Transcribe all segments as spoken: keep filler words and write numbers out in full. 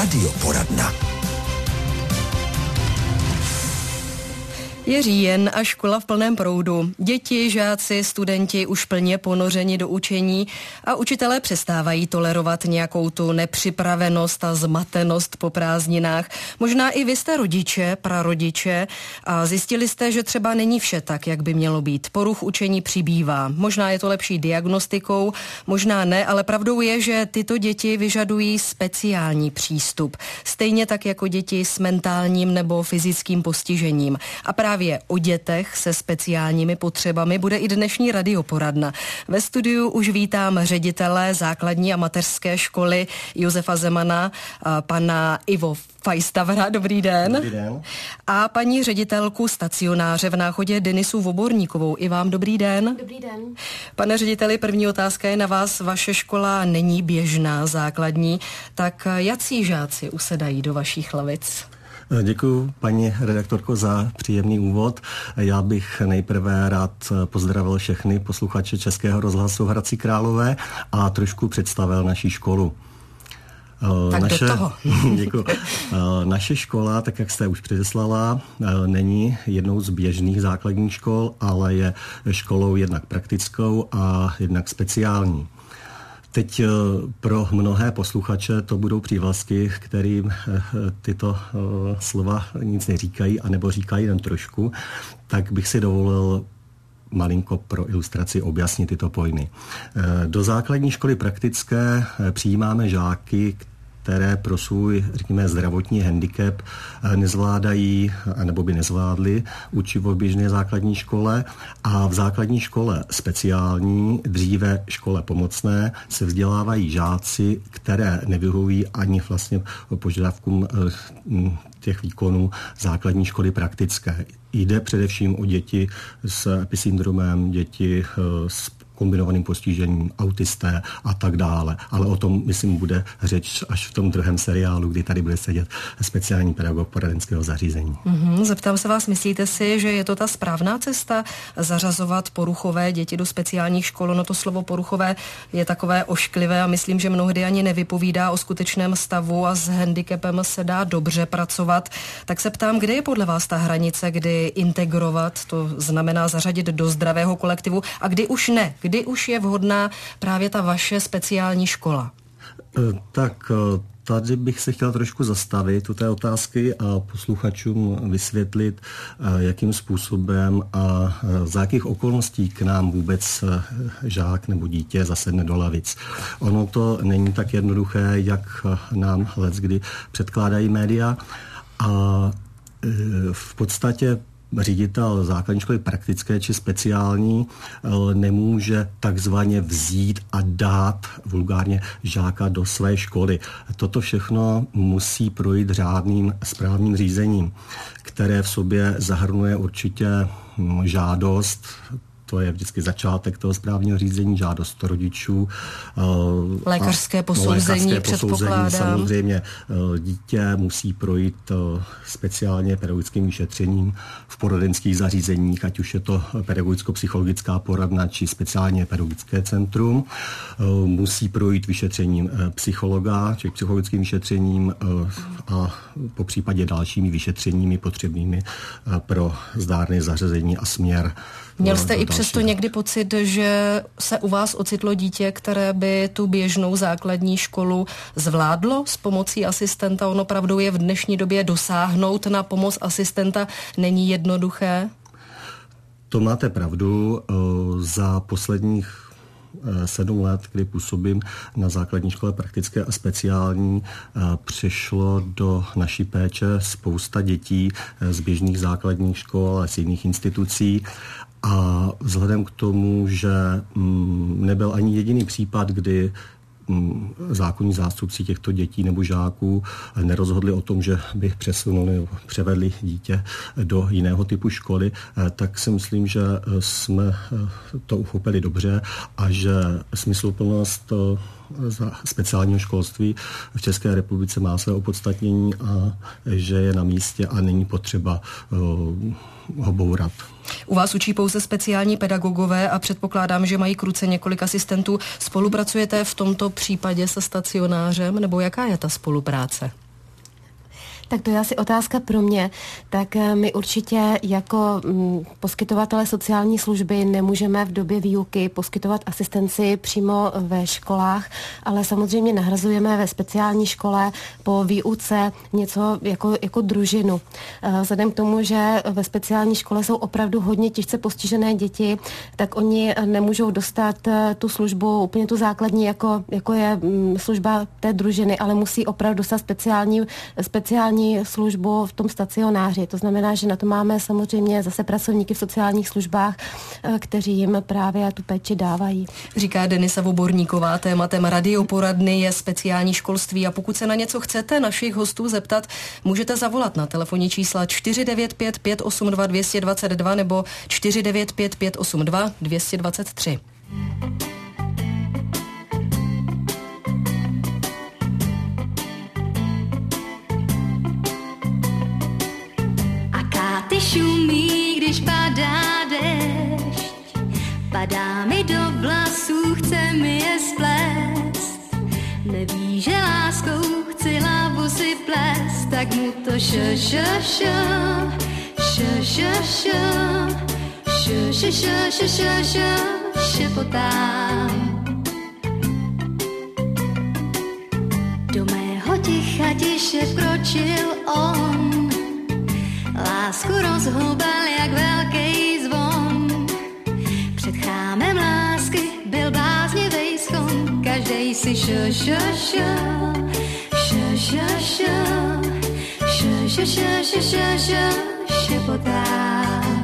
Radioporadna. Je říjen a škola v plném proudu. Děti, žáci, studenti už plně ponořeni do učení a učitelé přestávají tolerovat nějakou tu nepřipravenost a zmatenost po prázdninách. Možná i vy jste rodiče, prarodiče a zjistili jste, že třeba není vše tak, jak by mělo být. Poruch učení přibývá. Možná je to lepší diagnostikou, možná ne, ale pravdou je, že tyto děti vyžadují speciální přístup. Stejně tak jako děti s mentálním nebo fyzickým postižením. A právě Právě o dětech se speciálními potřebami bude i dnešní radioporadna. Ve studiu už vítám ředitele základní a mateřské školy Josefa Zemana, pana Ivo Fajstavra, dobrý den. Dobrý den. A paní ředitelku stacionáře v Náchodě Denisu Voborníkovou. I vám dobrý den. Dobrý den. Pane řediteli, první otázka je na vás. Vaše škola není běžná základní, tak jací žáci usedají do vašich lavic? Děkuji, paní redaktorko, za příjemný úvod. Já bych nejprve rád pozdravil všechny posluchače Českého rozhlasu Hradci Králové a trošku představil naši školu. Tak naše, do toho. Děkuji. Naše škola, tak jak jste už předeslala, není jednou z běžných základních škol, ale je školou jednak praktickou a jednak speciální. Teď pro mnohé posluchače to budou přívlastky, kterým tyto slova nic neříkají, anebo říkají jen trošku, tak bych si dovolil malinko pro ilustraci objasnit tyto pojmy. Do základní školy praktické přijímáme žáky, které pro svůj, řekněme, zdravotní handicap nezvládají, nebo by nezvládli učivo v běžné základní škole. A v základní škole speciální, dříve škole pomocné, se vzdělávají žáci, které nevyhovují ani vlastně požadavkům těch výkonů základní školy praktické. Jde především o děti s episyndromem, děti s kombinovaným postižením, autisté a tak dále. Ale o tom, myslím, bude řeč až v tom druhém seriálu, kdy tady bude sedět speciální pedagog poradenského zařízení. Mm-hmm. Zeptám se vás, myslíte si, že je to ta správná cesta zařazovat poruchové děti do speciálních škol? No to slovo poruchové je takové ošklivé a myslím, že mnohdy ani nevypovídá o skutečném stavu a s handicapem se dá dobře pracovat. Tak se ptám, kde je podle vás ta hranice, kdy integrovat, to znamená zařadit do zdravého kolektivu a kdy už ne? Kdy už je vhodná právě ta vaše speciální škola? Tak tady bych se chtěl trošku zastavit u té otázky a posluchačům vysvětlit, jakým způsobem a za jakých okolností k nám vůbec žák nebo dítě zasedne do lavic. Ono to není tak jednoduché, jak nám leckdy předkládají média a v podstatě ředitel základní školy praktické či speciální nemůže takzvaně vzít a dát vulgárně žáka do své školy. Toto všechno musí projít řádným správním řízením, které v sobě zahrnuje určitě žádost, to je vždycky začátek toho správního řízení, žádost rodičů. Lékařské posouzení, lékařské předpokládám. Samozřejmě dítě musí projít speciálně pedagogickým vyšetřením v poradenských zařízeních, ať už je to pedagogicko-psychologická poradna či speciálně pedagogické centrum. Musí projít vyšetřením psychologa, či psychologickým vyšetřením a po případě dalšími vyšetřeními potřebnými pro zdárné zařazení a směr. Měl jste i přesto někdy pocit, že se u vás ocitlo dítě, které by tu běžnou základní školu zvládlo s pomocí asistenta? Ono pravdou je v dnešní době dosáhnout na pomoc asistenta není jednoduché? To máte pravdu. Za posledních sedm let, kdy působím na základní škole praktické a speciální, přešlo do naší péče spousta dětí z běžných základních škol a z jiných institucí. A vzhledem k tomu, že nebyl ani jediný případ, kdy zákonní zástupci těchto dětí nebo žáků nerozhodli o tom, že by přesunuli nebo převedli dítě do jiného typu školy, tak si myslím, že jsme to uchopili dobře a že smysluplnost speciálního školství v České republice má své opodstatnění a že je na místě a není potřeba ho bourat. U vás učí pouze speciální pedagogové a předpokládám, že mají k ruce několik asistentů. Spolupracujete v tomto případě se stacionářem, nebo jaká je ta spolupráce? Tak to je asi otázka pro mě. Tak my určitě jako poskytovatele sociální služby nemůžeme v době výuky poskytovat asistenci přímo ve školách, ale samozřejmě nahrazujeme ve speciální škole po výuce něco jako, jako družinu. Vzhledem k tomu, že ve speciální škole jsou opravdu hodně těžce postižené děti, tak oni nemůžou dostat tu službu, úplně tu základní, jako, jako je služba té družiny, ale musí opravdu dostat speciální, speciální službu v tom stacionáři. To znamená, že na to máme samozřejmě zase pracovníky v sociálních službách, kteří jim právě tu péči dávají. Říká Denisa Voborníková, tématem radioporadny je speciální školství a pokud se na něco chcete našich hostů zeptat, můžete zavolat na telefonní čísla čtyři devět pět pět osm dva dvě dva dva nebo čtyři devět pět pět osm dva dvě dva tři. Ty šumí, když padá déšť, padá mi do vlasů, chce mi je splést. Neví, že láskou chci hlavu si plést, tak mu to šo, šo, šo, šo, šo, šo, šo, šo, šo, šo, šo, šo, šepotám. Do mého ticha tiše vkročil on, lásku rozhoubal jak velký zvon. Před chrámem lásky byl bláznivý schon, každej si šo, šo, šo, šo, šo, šo, šo, šo, šo, šo, šo, šo, šepotá.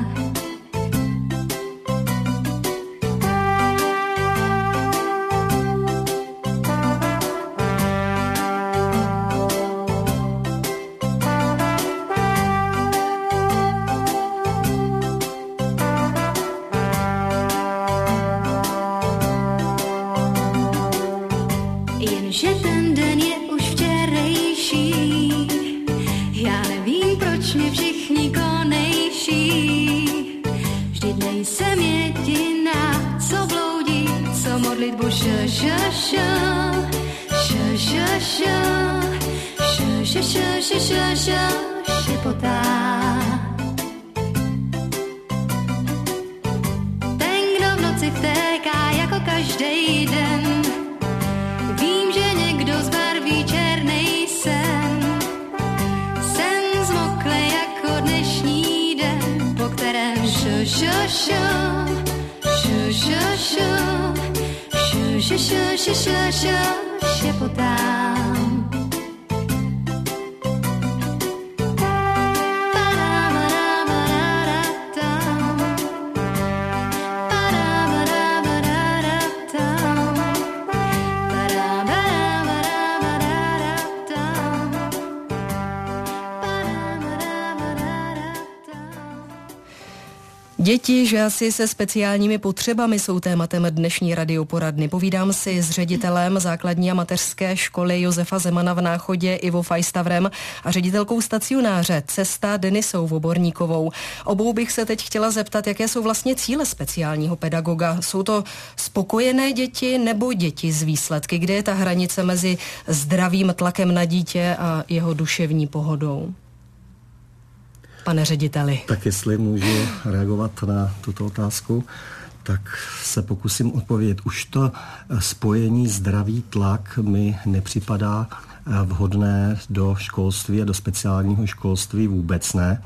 Ten, kdo v noci vtéká jako každý den, vím, že někdo zbarví černej sen. Sen zmokle jako dnešní den, po kterém šo, šo, šo, šo, šo, šo, šo, šo, šo, šo, šo, šo, šepotám. Děti, žáci se speciálními potřebami jsou tématem dnešní radioporadny. Povídám si s ředitelem základní a mateřské školy Josefa Zemana v Náchodě Ivo Fajstavrem a ředitelkou stacionáře Cesta Denisou Voborníkovou. Obou bych se teď chtěla zeptat, jaké jsou vlastně cíle speciálního pedagoga. Jsou to spokojené děti nebo děti z výsledky? Kde je ta hranice mezi zdravým tlakem na dítě a jeho duševní pohodou? Pane řediteli. Tak jestli můžu reagovat na tuto otázku, tak se pokusím odpovědět. Už to spojení zdravý tlak mi nepřipadá vhodné do školství a do speciálního školství vůbec ne.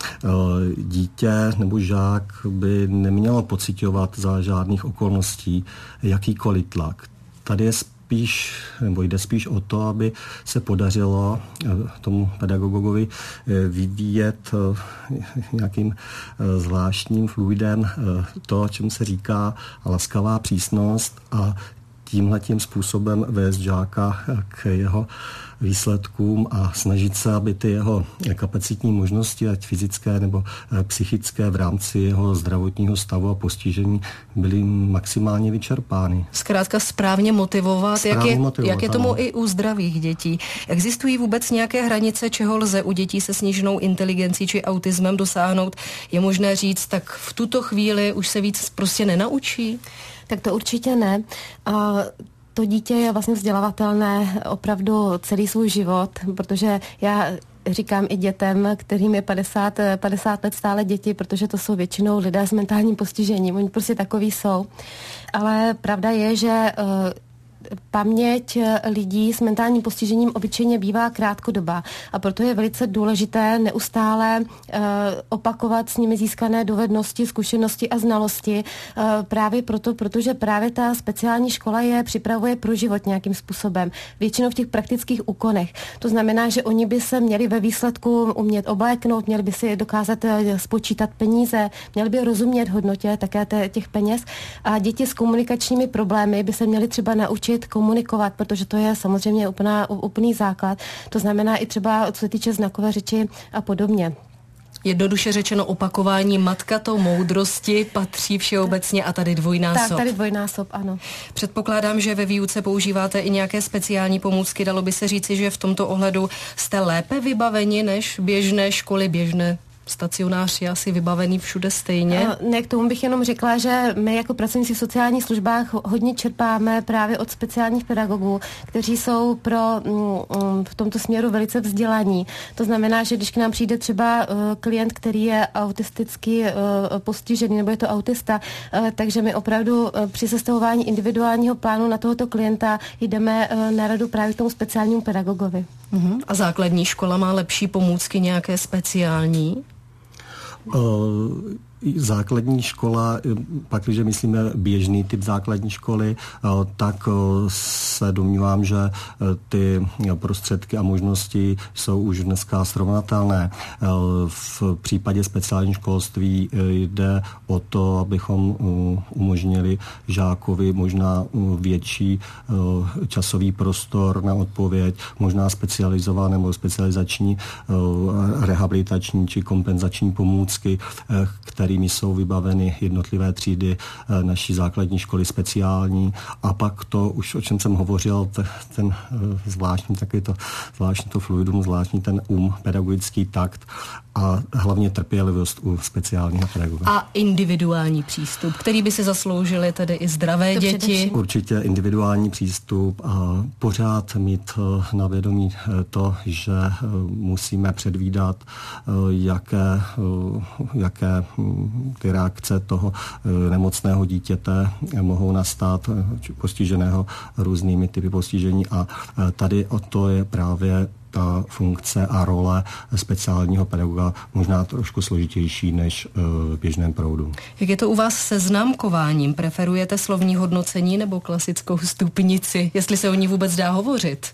Dítě nebo žák by nemělo pociťovat za žádných okolností jakýkoliv tlak. Tady je spíš, nebo jde spíš o to, aby se podařilo tomu pedagogovi vyvíjet nějakým zvláštním fluidem to, čemu se říká laskavá přísnost a tímhletím způsobem vést žáka k jeho výsledkům a snažit se, aby ty jeho kapacitní možnosti, ať fyzické nebo psychické, v rámci jeho zdravotního stavu a postižení byly maximálně vyčerpány. Zkrátka správně motivovat, správně jak, je, motivovat jak je tomu ano. I u zdravých dětí. Existují vůbec nějaké hranice, čeho lze u dětí se sníženou inteligencí či autismem dosáhnout? Je možné říct, tak v tuto chvíli už se víc prostě nenaučí? Tak to určitě ne. A to dítě je vlastně vzdělavatelné opravdu celý svůj život, protože já říkám i dětem, kterým je padesát, padesát let stále děti, protože to jsou většinou lidé s mentálním postižením. Oni prostě takový jsou. Ale pravda je, že paměť lidí s mentálním postižením obyčejně bývá krátkodobá a proto je velice důležité neustále uh, opakovat s nimi získané dovednosti, zkušenosti a znalosti. Uh, právě proto, protože právě ta speciální škola je připravuje pro život nějakým způsobem. Většinou v těch praktických úkonech. To znamená, že oni by se měli ve výsledku umět obléknout, měli by si dokázat spočítat peníze, měli by rozumět hodnotě také těch peněz a děti s komunikačními problémy by se měli třeba naučit komunikovat, protože to je samozřejmě úplná, úplný základ. To znamená i třeba, co se týče znakové řeči a podobně. Jednoduše řečeno opakování matka tou moudrosti patří všeobecně a tady dvojnásob. Tak, tady dvojnásob, ano. Předpokládám, že ve výuce používáte i nějaké speciální pomůcky. Dalo by se říci, že v tomto ohledu jste lépe vybaveni než běžné školy, běžné stacionář je asi vybavený všude stejně. Ne, k tomu bych jenom řekla, že my jako pracovníci v sociálních službách hodně čerpáme právě od speciálních pedagogů, kteří jsou pro mm, v tomto směru velice vzdělaní. To znamená, že když k nám přijde třeba uh, klient, který je autisticky uh, postižený, nebo je to autista, uh, takže my opravdu uh, při sestavování individuálního plánu na tohoto klienta jdeme uh, na radu právě k tomu speciálnímu pedagogovi. Uh-huh. A základní škola má lepší pomůcky nějaké speciální? Uh, základní škola, pak když myslíme běžný typ základní školy, uh, tak uh, se domnívám, že uh, ty prostředky a možnosti jsou už dneska srovnatelné. Uh, v případě speciální školství uh, jde o to, abychom uh, umožnili žákovi možná uh, větší uh, časový prostor na odpověď, možná specializované nebo specializační uh, rehabilitační či kompenzační pomůcky, uh, kterými jsou vybaveny jednotlivé třídy uh, naší základní školy speciální. A pak to, už o čem jsem hovořil, ten, ten uh, zvláštní, taky to, zvláštní to fluidum, zvláštní ten um, pedagogický takt a hlavně trpělivost u speciálního pedagoga. A individuální přístup, který by si zasloužili tedy i zdravé to děti. Především. Určitě individuální přístup a pořád mít na vědomí to, že musíme předvídat, jaké, jaké ty reakce toho nemocného dítěte mohou nastat, postiženého různými typy postižení a tady o to je právě ta funkce a role speciálního pedagoga možná trošku složitější než v běžném proudu. Jak je to u vás se známkováním? Preferujete slovní hodnocení nebo klasickou stupnici? Jestli se o ní vůbec dá hovořit?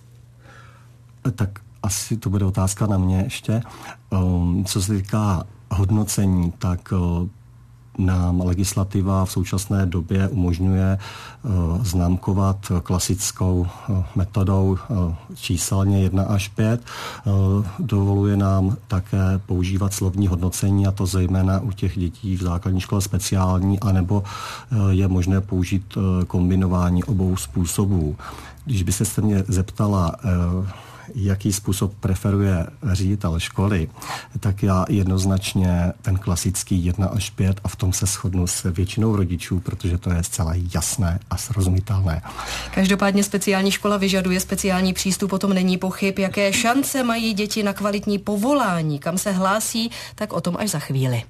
Tak asi to bude otázka na mě ještě. Co se týká hodnocení, tak nám legislativa v současné době umožňuje uh, známkovat klasickou uh, metodou uh, číselně jedna až pět. Uh, dovoluje nám také používat slovní hodnocení, a to zejména u těch dětí v základní škole speciální, anebo uh, je možné použít uh, kombinování obou způsobů. Když by se mě zeptala, uh, jaký způsob preferuje ředitel školy, tak já jednoznačně ten klasický jedna až pět a v tom se shodnu s většinou rodičů, protože to je zcela jasné a srozumitelné. Každopádně speciální škola vyžaduje speciální přístup, o tom není pochyb. Jaké šance mají děti na kvalitní povolání, kam se hlásí, tak o tom až za chvíli.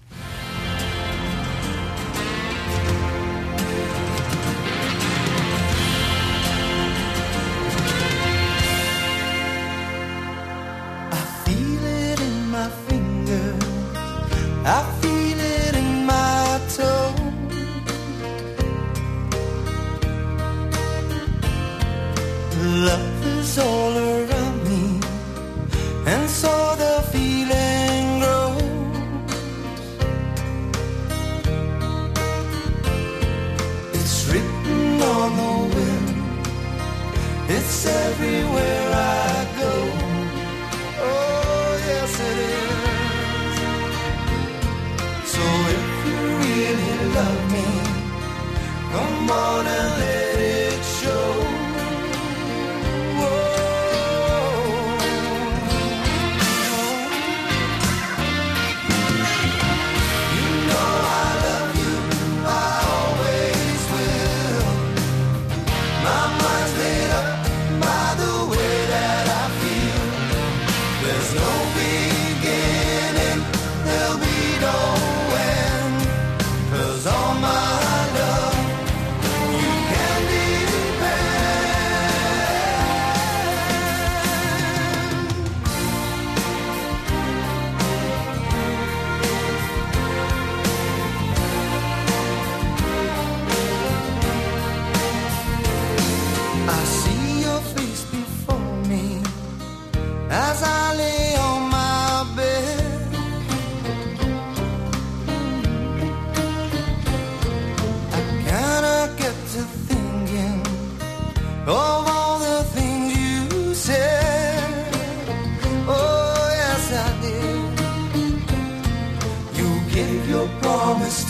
I feel it in my toe. Love is all around me, and so the feeling grows. It's written on the wind, it's everywhere I go. Oh, yes it is. So if you really love me, come on and let it show. Whoa. You know I love you, I always will. My mind's made up by the way that I feel. There's no way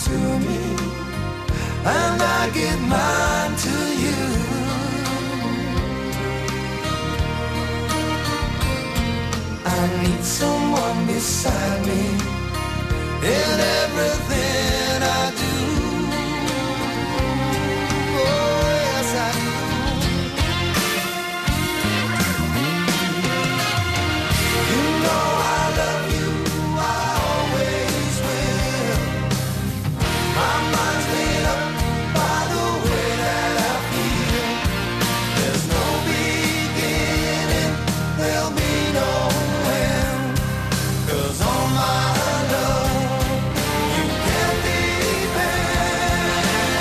to me, and I give mine to you. I need someone beside me in everything I do. Oh, yes, I do. You know I love you, I always will. My mind's made up by the way that I feel. There's no beginning, there'll be no end. 'Cause on my love, you can depend.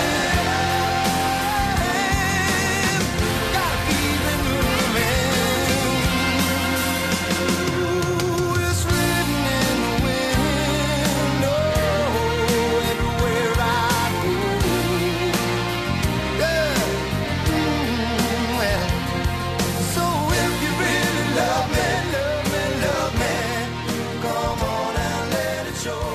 Gotta keep it moving. Ooh, it's written in the wind. Oh, everywhere I go. Yeah. Mm, well. So if you really love me, love me, love me, come on and let it show.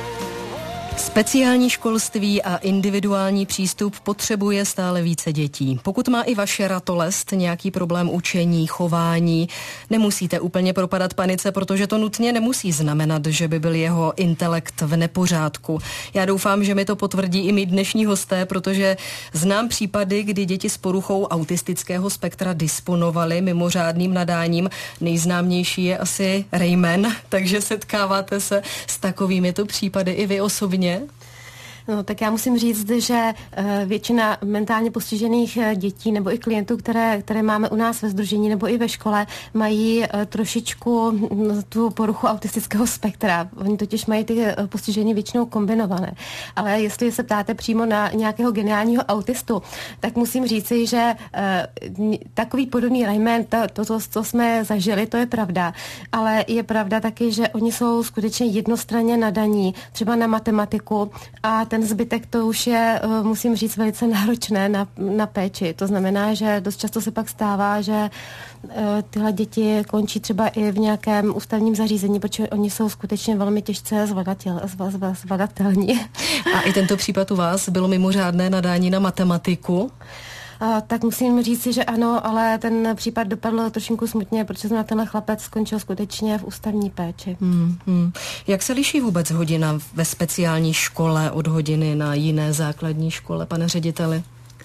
Speciální školství a individuální přístup potřebuje stále více dětí. Pokud má i vaše ratolest nějaký problém učení, chování, nemusíte úplně propadat panice, protože to nutně nemusí znamenat, že by byl jeho intelekt v nepořádku. Já doufám, že mi to potvrdí i mý dnešní hosté, protože znám případy, kdy děti s poruchou autistického spektra disponovaly mimořádným nadáním. Nejznámější je asi Rayman, takže setkáváte se s takovými to případy i vy osobně? No, tak já musím říct, že většina mentálně postižených dětí nebo i klientů, které, které máme u nás ve sdružení nebo i ve škole, mají trošičku tu poruchu autistického spektra. Oni totiž mají ty postižení většinou kombinované. Ale jestli se ptáte přímo na nějakého geniálního autistu, tak musím říci, že takový podobný Rayman, to, to, to, to jsme zažili, to je pravda. Ale je pravda taky, že oni jsou skutečně jednostranně nadaní, třeba na matematiku, a ten zbytek to už je, musím říct, velice náročné na, na péči. To znamená, že dost často se pak stává, že tyhle děti končí třeba i v nějakém ústavním zařízení, protože oni jsou skutečně velmi těžce zvladatel, zvladatelní. A i tento případ u vás bylo mimořádné nadání na matematiku? A, tak musím říct, že ano, ale ten případ dopadl trošinku smutně, protože na tenhle chlapec skončil skutečně v ústavní péči. Hmm, hmm. Jak se liší vůbec hodina ve speciální škole od hodiny na jiné základní škole, pane řediteli?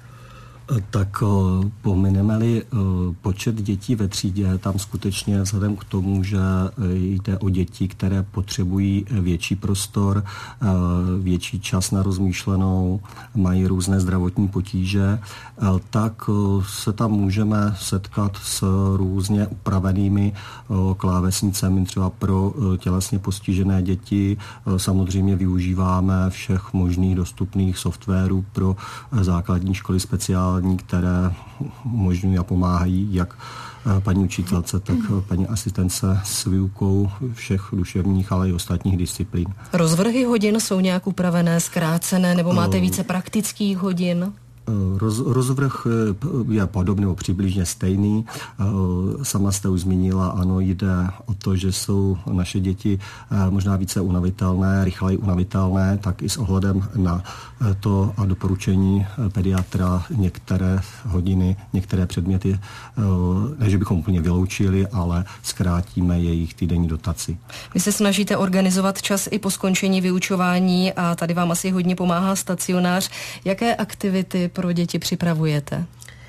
Tak pomineme-li počet dětí ve třídě, tam skutečně vzhledem k tomu, že jde o děti, které potřebují větší prostor, větší čas na rozmýšlenou, mají různé zdravotní potíže, tak se tam můžeme setkat s různě upravenými klávesnicemi třeba pro tělesně postižené děti. Samozřejmě využíváme všech možných dostupných softwarů pro základní školy speciální, které umožňují a pomáhají jak paní učitelce, tak paní asistence s výukou všech duševních, ale i ostatních disciplín. Rozvrhy hodin jsou nějak upravené, zkrácené, nebo máte více praktických hodin? Roz, rozvrh je podobný nebo přibližně stejný. Sama jste už zmínila, ano, jde o to, že jsou naše děti možná více unavitelné, rychleji unavitelné, tak i s ohledem na to a doporučení pediatra některé hodiny, některé předměty, ne, že bychom úplně vyloučili, ale zkrátíme jejich týdenní dotaci. Vy se snažíte organizovat čas i po skončení vyučování a tady vám asi hodně pomáhá stacionář. Jaké aktivity pro děti připravujete?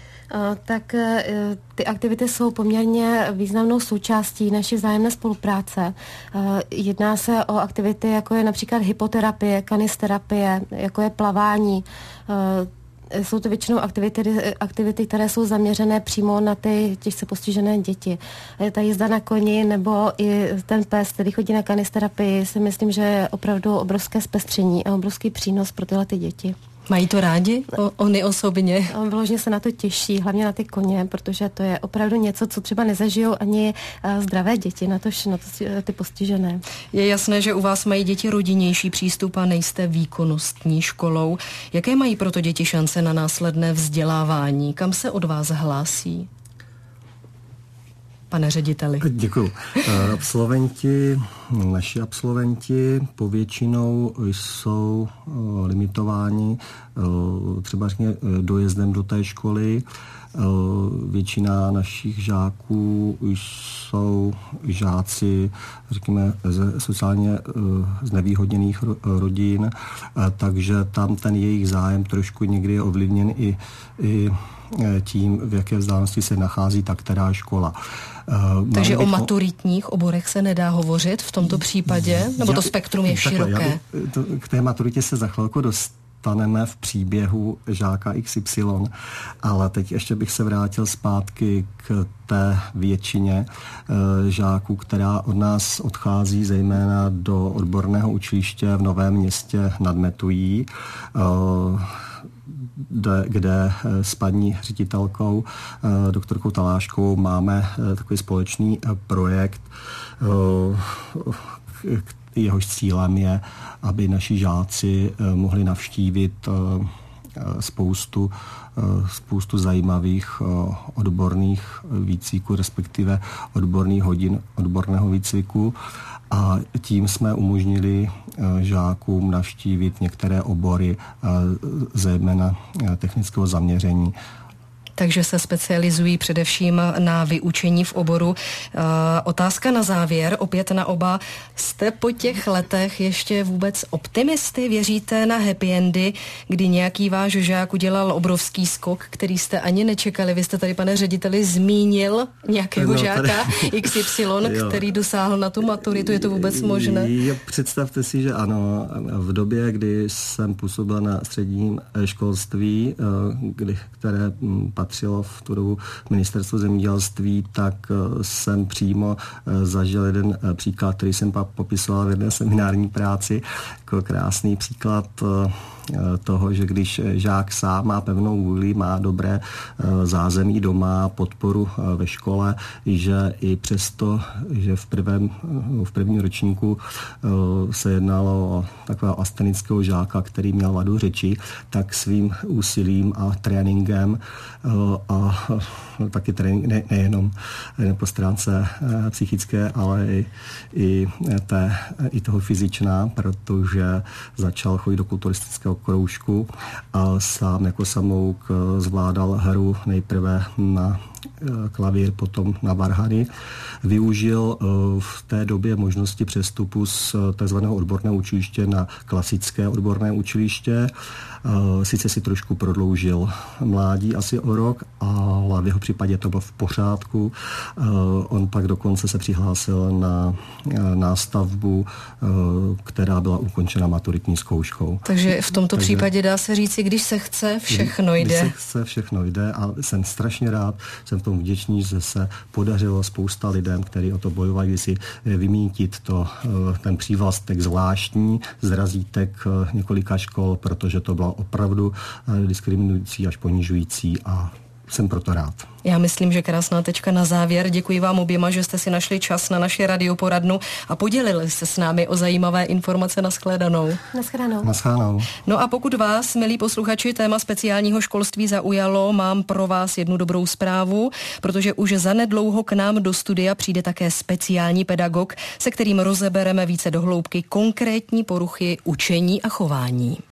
Tak ty aktivity jsou poměrně významnou součástí naší vzájemné spolupráce. Jedná se o aktivity, jako je například hypoterapie, kanisterapie, jako je plavání. Jsou to většinou aktivity, aktivity, které jsou zaměřené přímo na ty těžce postižené děti. Ta jízda na koni nebo i ten pes, který chodí na kanisterapii, si myslím, že je opravdu obrovské zpestření a obrovský přínos pro tyhle ty děti. Mají to rádi? O, oni osobně? Vložně se na to těší, hlavně na ty koně, protože to je opravdu něco, co třeba nezažijou ani zdravé děti, na to, na to ty postižené. Je jasné, že u vás mají děti rodinnější přístup a nejste výkonnostní školou. Jaké mají proto děti šance na následné vzdělávání? Kam se od vás hlásí? Pane řediteli. Děkuju. Absolventi naši absolventi povětšinou jsou limitováni třeba řekně dojezdem do té školy. Většina našich žáků jsou žáci, řekněme, ze sociálně znevýhodněných rodin, takže tam ten jejich zájem trošku někdy je ovlivněn i, i tím, v jaké vzdálenosti se nachází ta která škola. Takže o maturitních oborech se nedá hovořit v tomto případě? Nebo to spektrum je široké? Takhle, bych, to, k té maturitě se za chvilku dostaneme v příběhu žáka X Y, ale teď ještě bych se vrátil zpátky k té většině e, žáků, která od nás odchází zejména do odborného učiliště v Novém Městě nad Metují, e, kde, kde s paní ředitelkou, doktorkou Taláškou, máme takový společný projekt, jehož cílem je, aby naši žáci mohli navštívit spoustu, spoustu zajímavých odborných výcviků, respektive odborných hodin odborného výcviku. A tím jsme umožnili žákům navštívit některé obory, zejména technického zaměření. Takže se specializují především na vyučení v oboru. E, otázka na závěr, opět na oba. Jste po těch letech ještě vůbec optimisty? Věříte na happy endy, kdy nějaký váš žák udělal obrovský skok, který jste ani nečekali? Vy jste tady, pane řediteli, zmínil nějakého no, žáka tady... X Y, který dosáhl na tu maturitu. Je to vůbec možné? Jo, představte si, že ano. V době, kdy jsem působil na středním školství, kdy, které patřilo v tu dobu ministerstvu zemědělství, tak jsem přímo zažil jeden příklad, který jsem pak popisoval v jedné seminární práci, jako krásný příklad toho, že když žák sám má pevnou vůli, má dobré zázemí doma, podporu ve škole, že i přesto, že v prvém, v prvním ročníku se jednalo o takového astenického žáka, který měl vadu řeči, tak svým úsilím a tréninkem a taky trénink ne, nejenom po stránce psychické, ale i, i, té, i toho fyzičná, protože začal chodit do kulturistického kroužku a sám jako samouk zvládal hru nejprve na klavír, potom na varhany. Využil v té době možnosti přestupu z tzv. Odborného učiliště na klasické odborné učiliště. Sice si trošku prodloužil mládí asi o rok, ale v jeho případě to bylo v pořádku. On pak dokonce se přihlásil na nástavbu, která byla ukončena maturitní zkouškou. Takže v tomto Takže, případě dá se říci, když se chce, všechno jde. Když se chce, všechno jde a jsem strašně rád, jsem v tom vděčný, že se podařilo spousta lidem, kteří o to bojovali, když si vymítit to, ten přívlastek zvláštní z razítek několika škol, protože to bylo opravdu diskriminující až ponižující a jsem proto rád. Já myslím, že krásná tečka na závěr. Děkuji vám oběma, že jste si našli čas na naši radioporadnu a podělili se s námi o zajímavé informace. Nashledanou. Nashledanou. Nashledanou. No a pokud vás, milí posluchači, téma speciálního školství zaujalo, mám pro vás jednu dobrou zprávu, protože už zanedlouho k nám do studia přijde také speciální pedagog, se kterým rozebereme více dohloubky konkrétní poruchy učení a chování.